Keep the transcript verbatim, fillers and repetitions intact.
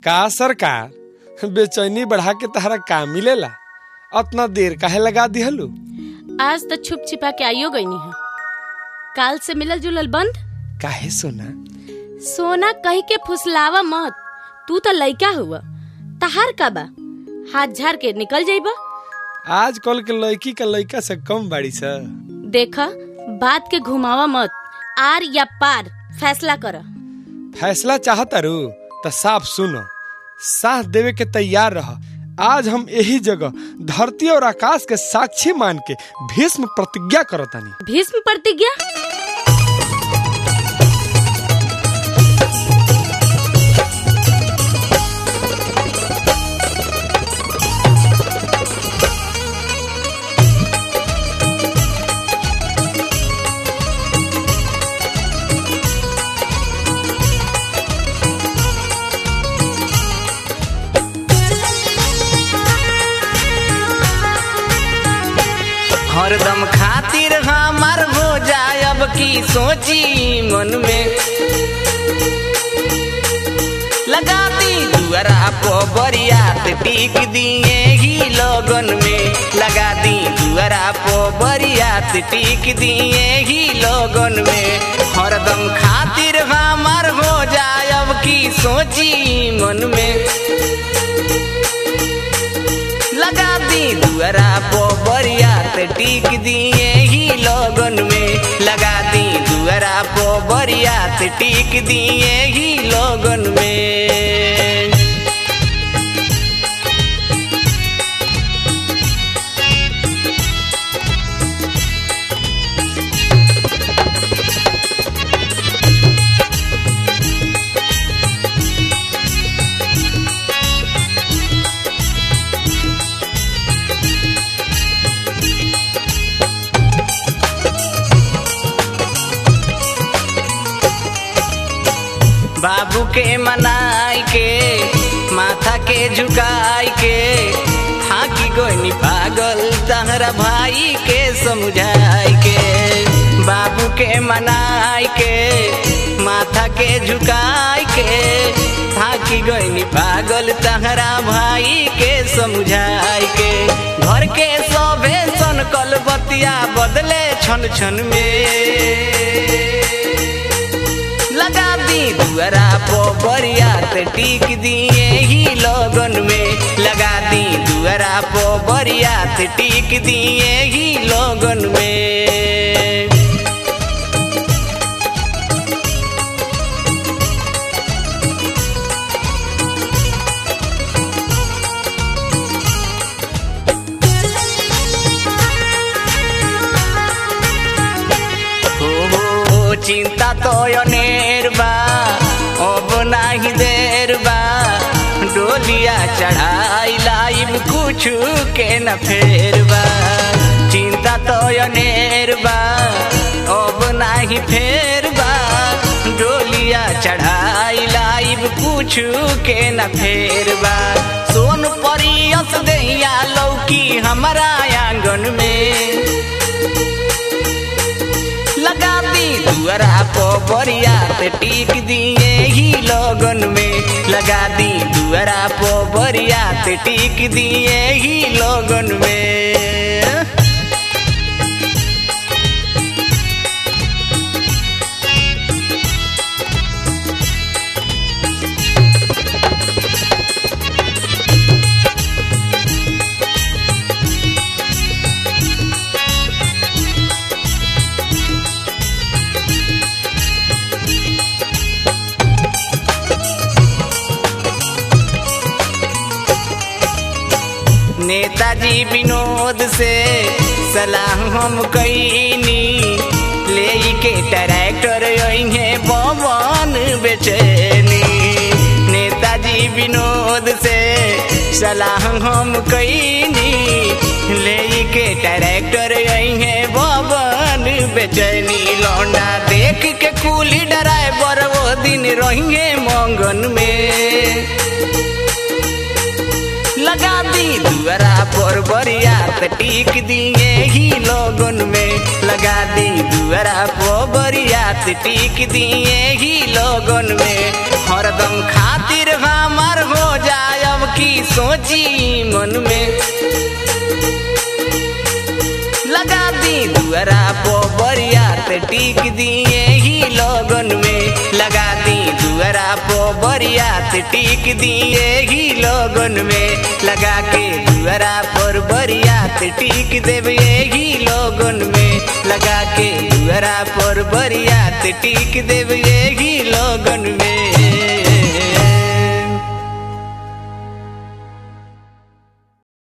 का सरकार बेचैनी बढ़ा के तहरा का मिलेला? अतना देर काहे लगा दिहलू? आज तो छुप छिपा के आइयो गई है। काल से मिलल जुलल बंद। काहे सोना? सोना कही के फुसलावा मत। तू तो लइका हुआ, तहार का बा? हाथ झाड़ के निकल जाइबा। आज कल के लड़की का लड़का से कम बाड़ी सा। देखा, बात के घुमावा मत। आर या पार फैसला कर। फैसला चाहता रू तो साफ सुनो, साथ देवे के तैयार रह। आज हम यही जगह धरती और आकाश के साक्षी मान के भीष्म प्रतिज्ञा करतानी। भीष्म प्रतिज्ञा? हरदम खातिर हमार हो जाए अब की सोची मन में। लगाती दुआरा पो बरियात टीक दिए ही लोगन में। लगा दी दुआरा पो बरियात टीक दिए ही लोगन में। हरदम खातिर हमार हो जाए अब की सोची मन में। लगा दी दुआरा पो बरियात टीक दिए ही लोगन में। लगा दी दुआरा पो बरियात टीक दिए ही लोगन में। बाबू के मनाई के माथा के झुकाई के थाकी गोनी पागल तहरा भाई के समझाई के। बाबू के मनाई के माथा के झुकाई के थाकी गोनी पागल तहरा भाई के समझाई के। घर के सभे सन कल बतिया बदले छन छन में। लगा दी दुआरा पो बरियात टीक दिए ही लोगन में। लगा दी दुआरा पो बरियात टीक दिए ही लोगन में। चिंता तो अनेर बा अब नाही देर बा। डोलिया चढ़ाई लाइब कुछ के न फेर बा। चिंता तो अनेर बा अब नाही फेर बा। डोलिया चढ़ाई लाइब कुछ के न फेर बा। सोन परियस दैया लौकी हमारा आंगन में। लगा दी दुआरा पो बरियात टीक दिए ही लोगन में। लगा दी दुआरा पो बरियात टीक दिए ही लोगन में। नेताजी विनोद से सलाह हम कईनी। ले के ट्रैक्टर अइहे पवन बेचैनी। नेताजी विनोद से सलाह हम कईनी। ले के ट्रैक्टर अइहे पवन बेचैनी। लौंडा देख के कुली ड्राइवर वो दिन रहिए मंगन में। लगा दी दुआरा पर बरियात टीक दिए ही लोगन में। लगा दी दुआरा पर बरियात टीक दिए ही लोगन में। हरदम खातिर हमार हो टीक दिए ही लोगन में लगा दी दुअरा पो बरियात टीक दिए ही लोगन में लगा के दुअरा पर बरियात टीक देवे ही लोगन में लगा के दुअरा पर बरियात टीक देवे ही लोगन